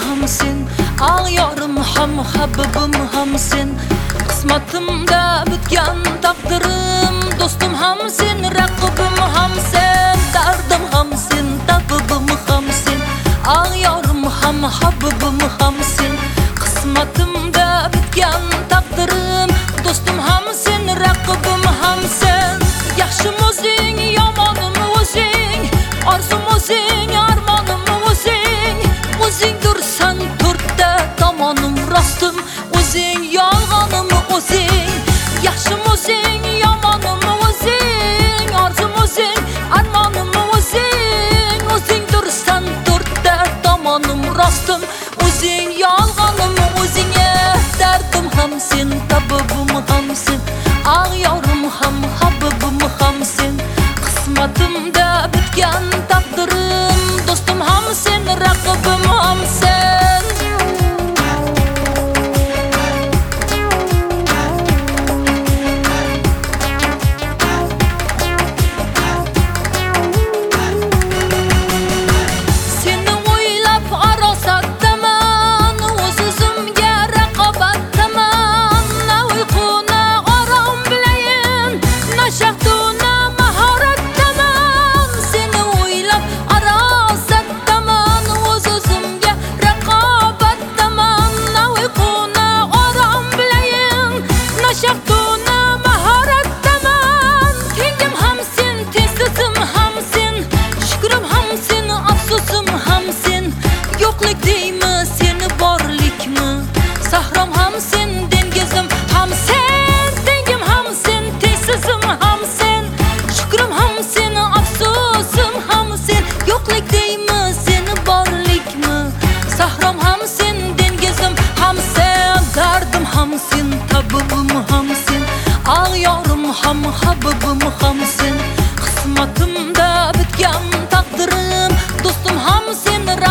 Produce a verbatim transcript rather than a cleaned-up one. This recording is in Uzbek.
hamsin, ağıyorum ham habibim hamsin. Qismatimda bitgan taqdirim, do'stim hamsin, raqibim hamsin. Dardim hamsin, tabibim hamsin, ağıyorum ham habibim hamsin. Qismatimda bitgan taqdirim, do'stim hamsin, raqibim hamsin. Yaxshim o'zing, yomonim o'zing, orzum o'zing, armonim o'zing. O'zing dursan to'rtta tomonim, rostim o'zing, yolg'onim o'zing. Yaxshim o'zing, yomonim o'zing, orzum o'zing, armonim o'zing. O'zing dursan to'rtta tomonim, rostim o'zing, yolg'onim o'zing. Dardim hamsin, tabibim hamsin, ağıyorum ham habibim hamsin. Qismatimda bitgan taqdirim, do'stim hamsin, raqibim hamsin. Seni o'ylab arosatdaman, o'z-o'zimga raqobatdaman. Na uyqu na orom bilayin, na shahdu na mahoratdaman. Seni o'ylab arosatdaman, o'z-o'zimga raqobatdaman. Na uyqu na orom bilayin, na shahdu na mahoratdaman. Tengim hamsin, tezsizim hamsin, shukrim hamsin, afsusim hamsin. Yo'qlik deymi, seni borlikmi? Sahrom hamsin, dengizim hamsin. Tengim hamsin, tezsizim hamsin, shukrim hamsin, afsusim hamsin. Yo'qlik deymi, seni borlikmi? Sahrom hamsin, dengizim hamsin. Dardim hamsin, tabibim hamsin, ağıyorum ham habibim hamsin. Qismatimda bitgan taqdirim, do'stim hamsin,